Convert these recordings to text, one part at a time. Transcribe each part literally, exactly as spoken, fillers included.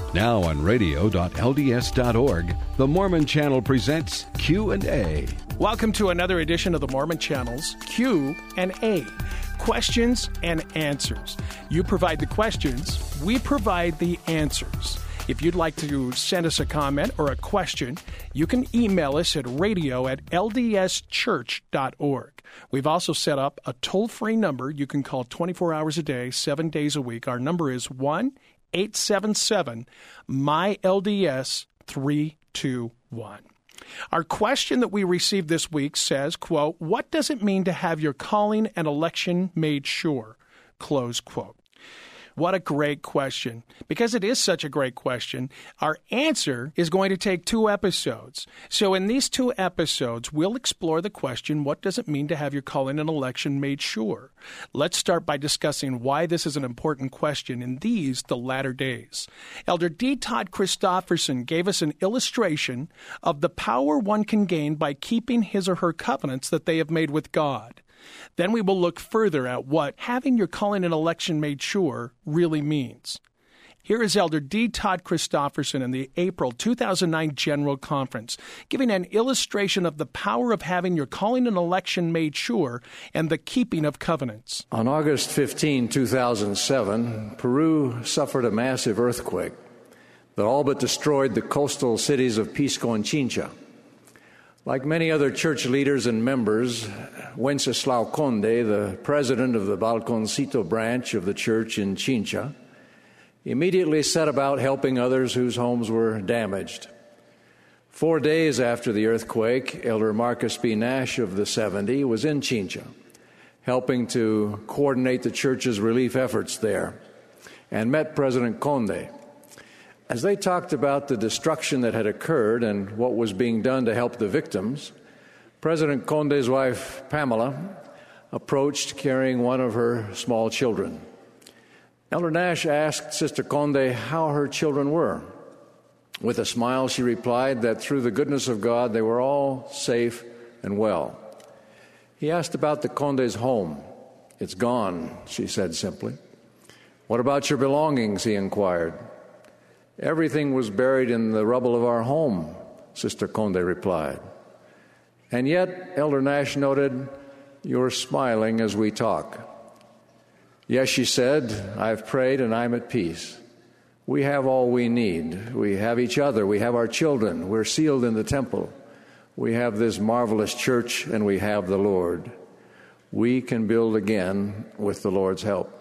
Now on radio dot l d s dot org, the Mormon Channel presents Q and A. Welcome to another edition of the Mormon Channel's Q and A. Questions and answers. You provide the questions, we provide the answers. If you'd like to send us a comment or a question, you can email us at radio at l d s church dot org. We've also set up a toll-free number you can call twenty-four hours a day, seven days a week. Our number is one eight seven seven M Y L D S three two one. Our question that we received this week says, quote, "What does it mean to have your calling and election made sure?" Close quote. What a great question. Because it is such a great question, our answer is going to take two episodes. So in these two episodes, we'll explore the question, what does it mean to have your calling and election made sure? Let's start by discussing why this is an important question in these, the latter days. Elder D. Todd Christofferson gave us an illustration of the power one can gain by keeping his or her covenants that they have made with God. Then we will look further at what having your calling and election made sure really means. Here is Elder D. Todd Christofferson in the April two thousand nine General Conference, giving an illustration of the power of having your calling and election made sure and the keeping of covenants. On August fifteenth, two thousand seven, Peru suffered a massive earthquake that all but destroyed the coastal cities of Pisco and Chincha. Like many other church leaders and members, Wenceslao Conde, the president of the Balconcito branch of the church in Chincha, immediately set about helping others whose homes were damaged. Four days after the earthquake, Elder Marcus B. Nash of the seventy was in Chincha, helping to coordinate the church's relief efforts there, and met President Conde. As they talked about the destruction that had occurred and what was being done to help the victims, President Conde's wife, Pamela, approached carrying one of her small children. Elder Nash asked Sister Conde how her children were. With a smile, she replied that through the goodness of God, they were all safe and well. He asked about the Conde's home. "It's gone," she said simply. "What about your belongings?" he inquired. "Everything was buried in the rubble of our home," Sister Conde replied. And yet, Elder Nash noted, "You're smiling as we talk." "Yes," she said, "I've prayed and I'm at peace. We have all we need. We have each other. We have our children. We're sealed in the temple. We have this marvelous church and we have the Lord. We can build again with the Lord's help."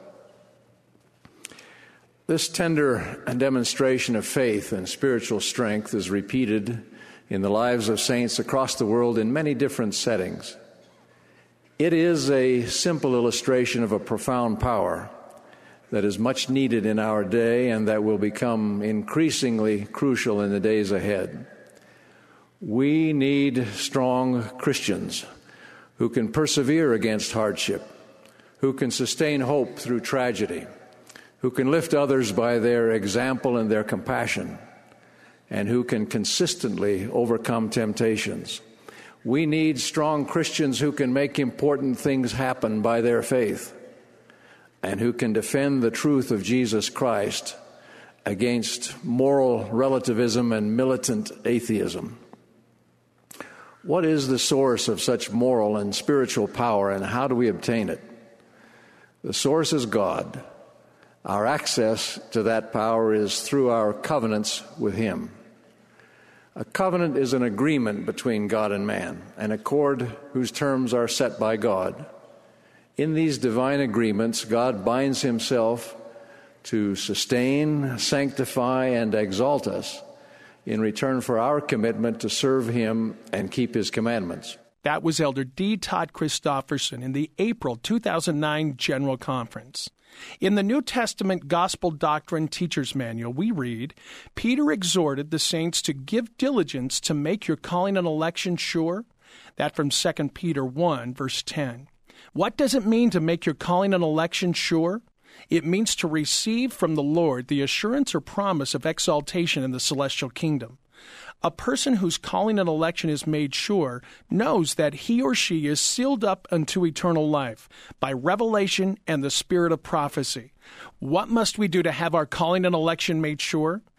This tender demonstration of faith and spiritual strength is repeated in the lives of saints across the world in many different settings. It is a simple illustration of a profound power that is much needed in our day and that will become increasingly crucial in the days ahead. We need strong Christians who can persevere against hardship, who can sustain hope through tragedy, who can lift others by their example and their compassion, and who can consistently overcome temptations. We need strong Christians who can make important things happen by their faith, and who can defend the truth of Jesus Christ against moral relativism and militant atheism. What is the source of such moral and spiritual power, and how do we obtain it? The source is God. Our access to that power is through our covenants with Him. A covenant is an agreement between God and man, an accord whose terms are set by God. In these divine agreements, God binds Himself to sustain, sanctify, and exalt us in return for our commitment to serve Him and keep His commandments. That was Elder D. Todd Christofferson in the April two thousand nine General Conference. In the New Testament Gospel Doctrine Teacher's Manual, we read, Peter exhorted the saints to give diligence to make your calling and election sure. That from Second Peter one, verse ten. What does it mean to make your calling and election sure? It means to receive from the Lord the assurance or promise of exaltation in the celestial kingdom. A person whose calling and election is made sure knows that he or she is sealed up unto eternal life by revelation and the spirit of prophecy. What must we do to have our calling and election made sure?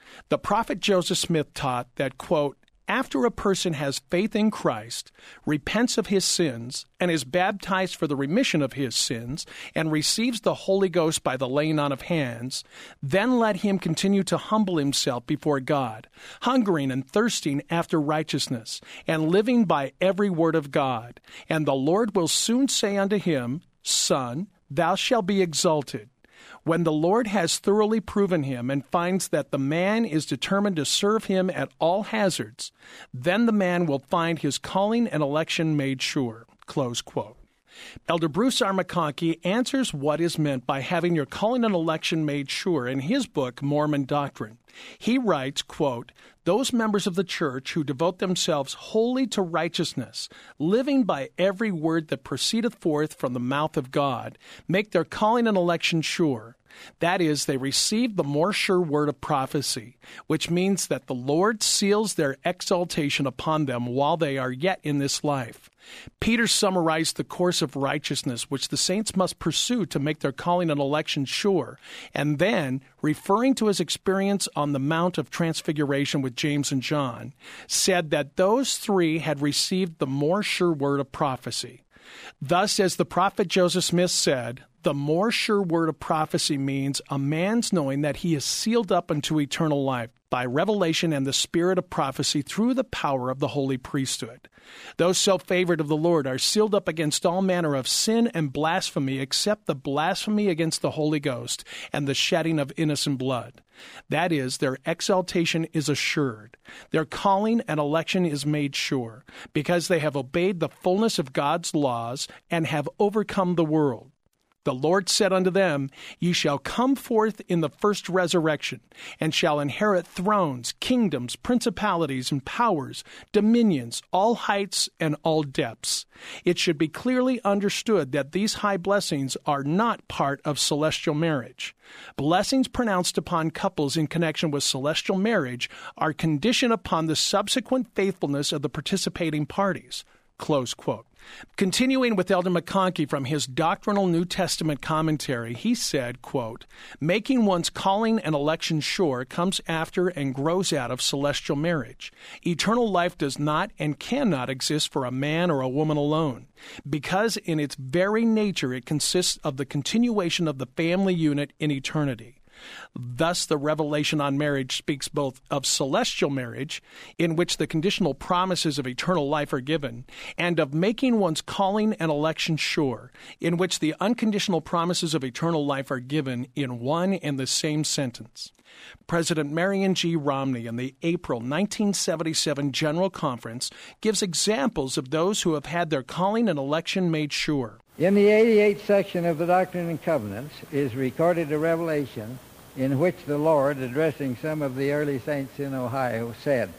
The prophet Joseph Smith taught that, quote, after a person has faith in Christ, repents of his sins, and is baptized for the remission of his sins, and receives the Holy Ghost by the laying on of hands, then let him continue to humble himself before God, hungering and thirsting after righteousness, and living by every word of God. And the Lord will soon say unto him, Son, thou shalt be exalted. When the Lord has thoroughly proven him and finds that the man is determined to serve him at all hazards, then the man will find his calling and election made sure. Close quote. Elder Bruce R. McConkie answers what is meant by having your calling and election made sure in his book, Mormon Doctrine. He writes, quote, those members of the church who devote themselves wholly to righteousness, living by every word that proceedeth forth from the mouth of God, make their calling and election sure. That is, they receive the more sure word of prophecy, which means that the Lord seals their exaltation upon them while they are yet in this life. Peter summarized the course of righteousness which the saints must pursue to make their calling and election sure, and then, referring to his experience on the Mount of Transfiguration with James and John, said that those three had received the more sure word of prophecy. Thus, as the prophet Joseph Smith said, the more sure word of prophecy means a man's knowing that he is sealed up unto eternal life by revelation and the spirit of prophecy through the power of the holy priesthood. Those so-favored of the Lord are sealed up against all manner of sin and blasphemy except the blasphemy against the Holy Ghost and the shedding of innocent blood. That is, their exaltation is assured. Their calling and election is made sure, because they have obeyed the fullness of God's laws and have overcome the world. The Lord said unto them, Ye shall come forth in the first resurrection, and shall inherit thrones, kingdoms, principalities, and powers, dominions, all heights and all depths. It should be clearly understood that these high blessings are not part of celestial marriage. Blessings pronounced upon couples in connection with celestial marriage are conditioned upon the subsequent faithfulness of the participating parties. Close quote. Continuing with Elder McConkie from his doctrinal New Testament commentary, he said, quote, making one's calling and election sure comes after and grows out of celestial marriage. Eternal life does not and cannot exist for a man or a woman alone, because in its very nature it consists of the continuation of the family unit in eternity. Thus, the revelation on marriage speaks both of celestial marriage, in which the conditional promises of eternal life are given, and of making one's calling and election sure, in which the unconditional promises of eternal life are given in one and the same sentence. President Marion G. Romney in the April nineteen seventy-seven General Conference gives examples of those who have had their calling and election made sure. In the eighty-eighth section of the Doctrine and Covenants is recorded a revelation in which the Lord, addressing some of the early saints in Ohio, said,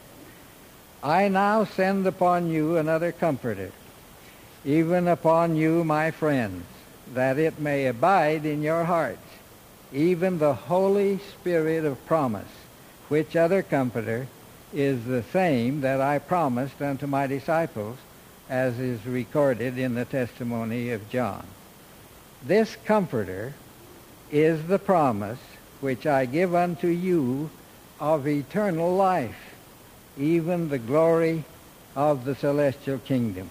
I now send upon you another Comforter, even upon you, my friends, that it may abide in your hearts, even the Holy Spirit of promise, which other Comforter is the same that I promised unto my disciples, as is recorded in the testimony of John. This Comforter is the promise which I give unto you of eternal life, even the glory of the celestial kingdom.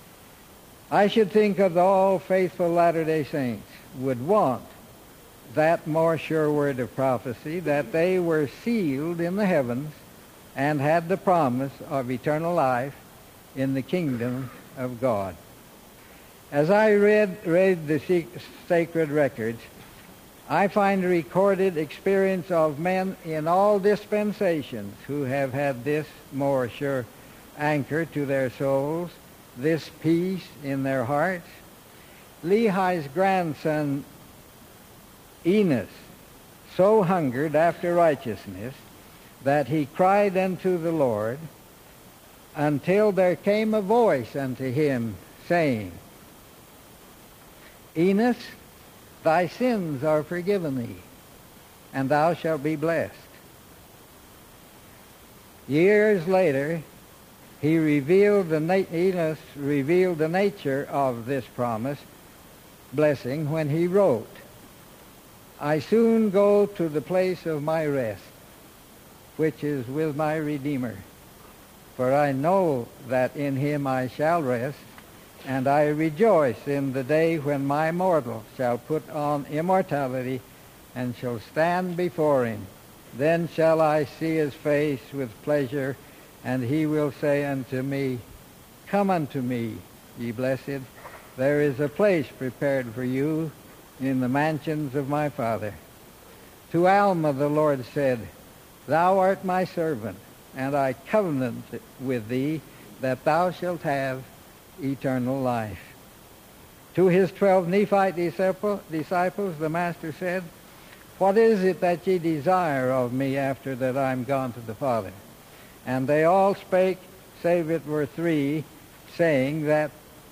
I should think of all faithful Latter-day Saints would want that more sure word of prophecy, that they were sealed in the heavens and had the promise of eternal life in the kingdom of God. As I read, read the sacred records, I find a recorded experience of men in all dispensations who have had this more sure anchor to their souls, this peace in their hearts. Lehi's grandson Enos so hungered after righteousness that he cried unto the Lord, until there came a voice unto him, saying, Enos, thy sins are forgiven thee, and thou shalt be blessed. Years later, he revealed the na- Enos revealed the nature of this promise blessing when he wrote, I soon go to the place of my rest, which is with my Redeemer. For I know that in him I shall rest, and I rejoice in the day when my mortal shall put on immortality and shall stand before him. Then shall I see his face with pleasure, and he will say unto me, Come unto me, ye blessed. There is a place prepared for you in the mansions of my Father. To Alma the Lord said, Thou art my servant, and I covenant with thee that thou shalt have eternal life. To his twelve Nephite disciple, disciples the Master said, What is it that ye desire of me after that I am gone to the Father? And they all spake, save it were three, saying that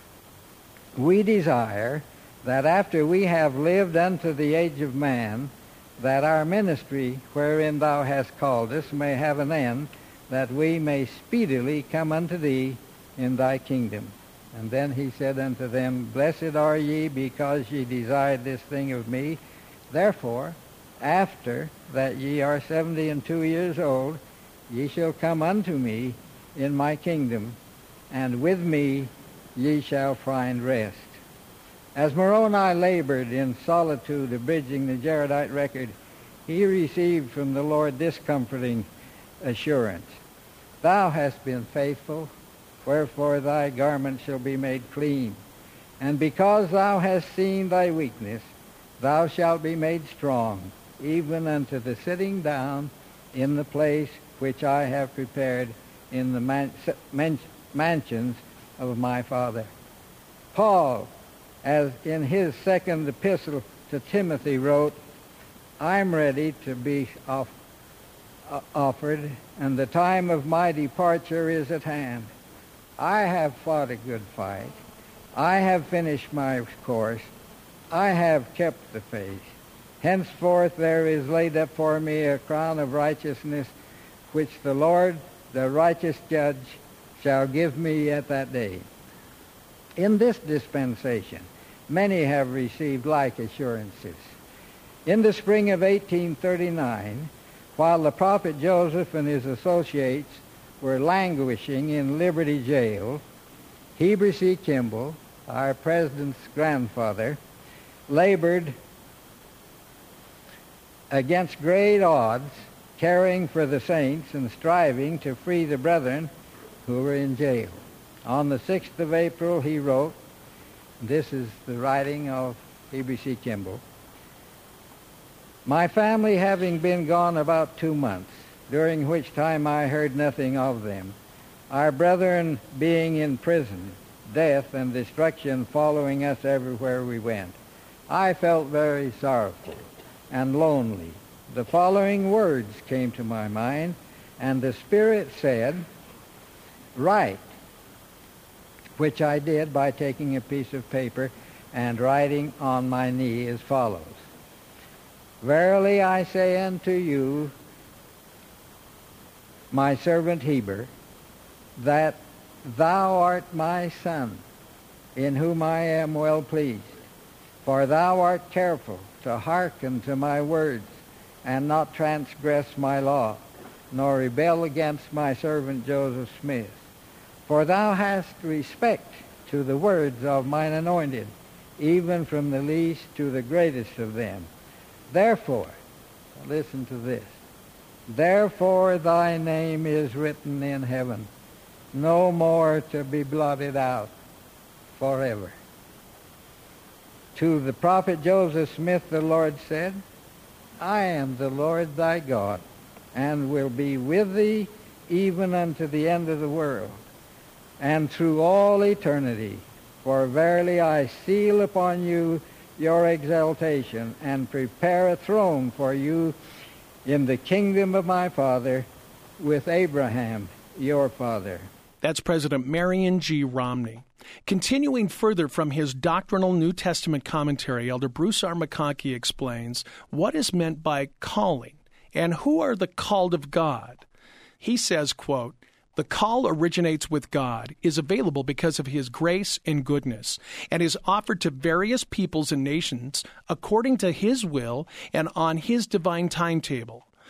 we desire that after we have lived unto the age of man, that our ministry wherein thou hast called us may have an end, that we may speedily come unto thee in thy kingdom. And then he said unto them, Blessed are ye, because ye desired this thing of me. Therefore, after that ye are seventy and two years old, ye shall come unto me in my kingdom, and with me ye shall find rest. As Moroni labored in solitude abridging the Jaredite record, he received from the Lord this comforting assurance. Thou hast been faithful, wherefore thy garment shall be made clean. And because thou hast seen thy weakness, thou shalt be made strong, even unto the sitting down in the place which I have prepared in the man- man- mansions of my Father. Paul, as in his second epistle to Timothy, wrote, I'm ready to be off- uh, offered, and the time of my departure is at hand. I have fought a good fight. I have finished my course. I have kept the faith. Henceforth there is laid up for me a crown of righteousness, which the Lord, the righteous judge, shall give me at that day. In this dispensation, many have received like assurances. In the spring of eighteen thirty-nine, while the prophet Joseph and his associates were languishing in Liberty Jail, Heber C. Kimball, our president's grandfather, labored against great odds, caring for the saints and striving to free the brethren who were in jail. On the sixth of April, he wrote, this is the writing of Heber C. Kimball, My family having been gone about two months, during which time I heard nothing of them, our brethren being in prison, death and destruction following us everywhere we went, I felt very sorrowful and lonely. The following words came to my mind, and the Spirit said, Write, which I did by taking a piece of paper and writing on my knee as follows. Verily I say unto you, my servant Heber, that thou art my son, in whom I am well pleased. For thou art careful to hearken to my words, and not transgress my law, nor rebel against my servant Joseph Smith. For thou hast respect to the words of mine anointed, even from the least to the greatest of them. Therefore, listen to this, therefore thy name is written in heaven, no more to be blotted out forever. To the prophet Joseph Smith the Lord said, I am the Lord thy God, and will be with thee even unto the end of the world, and through all eternity. For verily I seal upon you your exaltation, and prepare a throne for you in the kingdom of my father, with Abraham your father. That's President Marion G. Romney. Continuing further from his doctrinal New Testament commentary, Elder Bruce R. McConkie explains what is meant by calling and who are the called of God. He says, quote, the call originates with God, is available because of his grace and goodness, and is offered to various peoples and nations according to his will and on his divine timetable.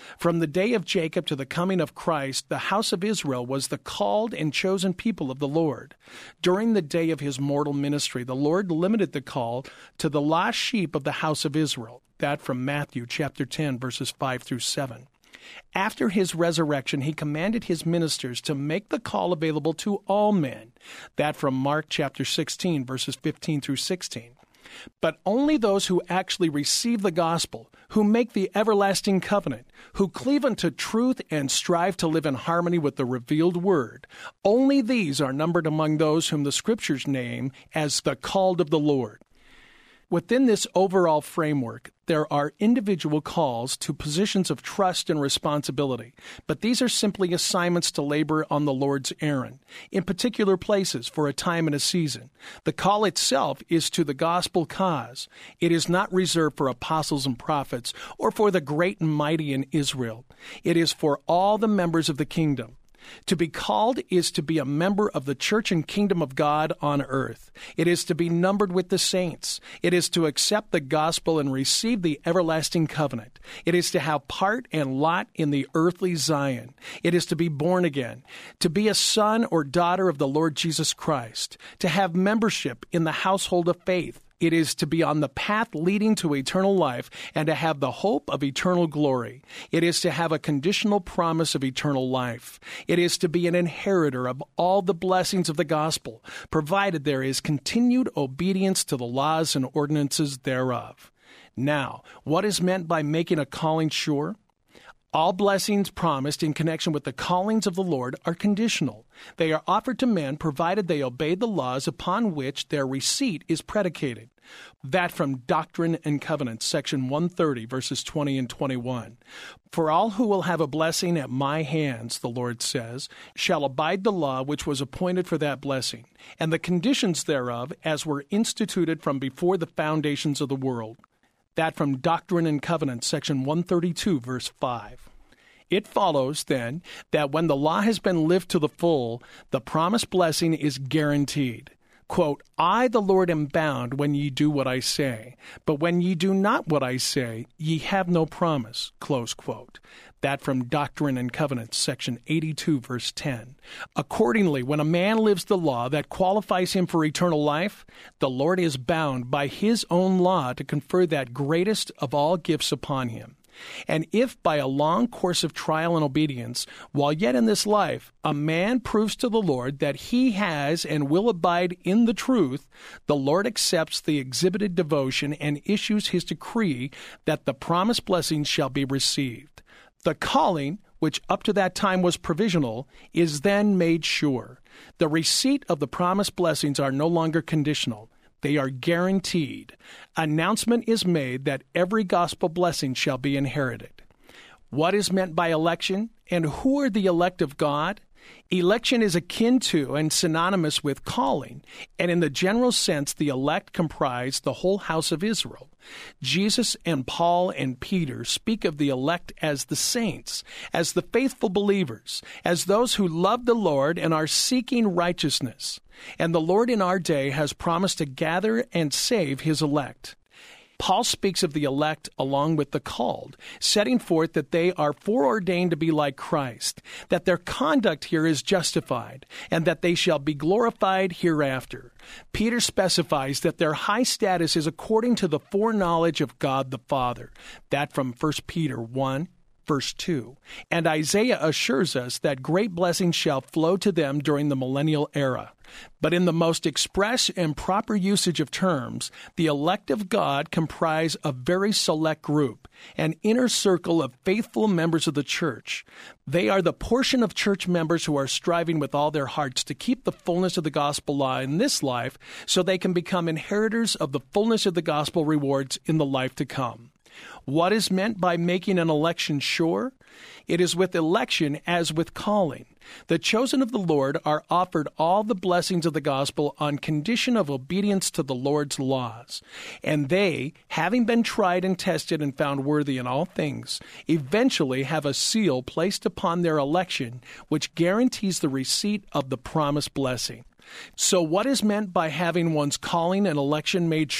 From the day of Jacob to the coming of Christ, the house of Israel was the called and chosen people of the Lord. During the day of his mortal ministry, the Lord limited the call to the lost sheep of the house of Israel. That from Matthew chapter ten, verses five through seven. After his resurrection, he commanded his ministers to make the call available to all men. That from Mark chapter sixteen, verses fifteen through sixteen. But only those who actually receive the gospel, who make the everlasting covenant, who cleave unto truth and strive to live in harmony with the revealed word, only these are numbered among those whom the Scriptures name as the called of the Lord. Within this overall framework, there are individual calls to positions of trust and responsibility, but these are simply assignments to labor on the Lord's errand, in particular places for a time and a season. The call itself is to the gospel cause. It is not reserved for apostles and prophets or for the great and mighty in Israel. It is for all the members of the kingdom. To be called is to be a member of the church and kingdom of God on earth. It is to be numbered with the saints. It is to accept the gospel and receive the everlasting covenant. It is to have part and lot in the earthly Zion. It is to be born again, to be a son or daughter of the Lord Jesus Christ, to have membership in the household of faith. It is to be on the path leading to eternal life and to have the hope of eternal glory. It is to have a conditional promise of eternal life. It is to be an inheritor of all the blessings of the gospel, provided there is continued obedience to the laws and ordinances thereof. Now, what is meant by making a calling sure? All blessings promised in connection with the callings of the Lord are conditional. They are offered to men provided they obey the laws upon which their receipt is predicated. That from Doctrine and Covenants, section one thirty, verses twenty and twenty-one. For all who will have a blessing at my hands, the Lord says, shall abide the law which was appointed for that blessing, and the conditions thereof as were instituted from before the foundations of the world. That from Doctrine and Covenants, section one thirty-two, verse five. It follows, then, that when the law has been lived to the full, the promised blessing is guaranteed. Quote, I, the Lord, am bound when ye do what I say, but when ye do not what I say, ye have no promise. Close quote. That from Doctrine and Covenants, section eighty-two, verse ten. Accordingly, when a man lives the law that qualifies him for eternal life, the Lord is bound by his own law to confer that greatest of all gifts upon him. And if by a long course of trial and obedience, while yet in this life, a man proves to the Lord that he has and will abide in the truth, the Lord accepts the exhibited devotion and issues his decree that the promised blessings shall be received. The calling, which up to that time was provisional, is then made sure. The receipt of the promised blessings are no longer conditional. They are guaranteed. Announcement is made that every gospel blessing shall be inherited. What is meant by election, and who are the elect of God? Election is akin to and synonymous with calling, and in the general sense, the elect comprise the whole house of Israel. Jesus and Paul and Peter speak of the elect as the saints, as the faithful believers, as those who love the Lord and are seeking righteousness. And the Lord in our day has promised to gather and save his elect. Paul speaks of the elect along with the called, setting forth that they are foreordained to be like Christ, that their conduct here is justified, and that they shall be glorified hereafter. Peter specifies that their high status is according to the foreknowledge of God the Father. That from First Peter one, verse two. And Isaiah assures us that great blessings shall flow to them during the millennial era. But in the most express and proper usage of terms, the elect of God comprise a very select group, an inner circle of faithful members of the church. They are the portion of church members who are striving with all their hearts to keep the fullness of the gospel law in this life so they can become inheritors of the fullness of the gospel rewards in the life to come. What is meant by making an election sure? It is with election as with calling. The chosen of the Lord are offered all the blessings of the gospel on condition of obedience to the Lord's laws. And they, having been tried and tested and found worthy in all things, eventually have a seal placed upon their election, which guarantees the receipt of the promised blessing. So what is meant by having one's calling and election made sure?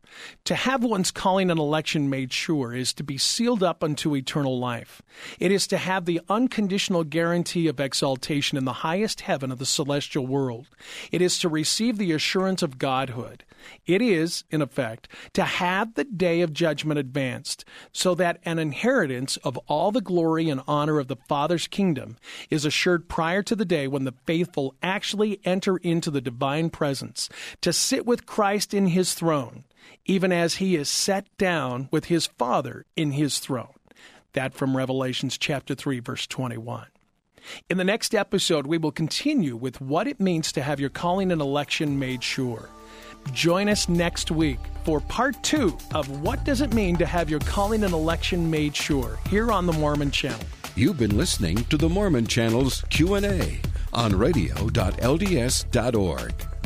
To have one's calling and election made sure is to be sealed up unto eternal life. It is to have the unconditional guarantee of exaltation in the highest heaven of the celestial world. It is to receive the assurance of godhood. It is, in effect, to have the day of judgment advanced, so that an inheritance of all the glory and honor of the Father's kingdom is assured prior to the day when the faithful actually enter into the divine presence, to sit with Christ in his throne, even as he is set down with his Father in his throne. That from Revelations chapter three, verse twenty-one. In the next episode, we will continue with what it means to have your calling and election made sure. Join us next week for part two of What Does It Mean to Have Your Calling and Election Made Sure, here on the Mormon Channel. You've been listening to the Mormon Channel's Q and A on radio dot L D S dot org.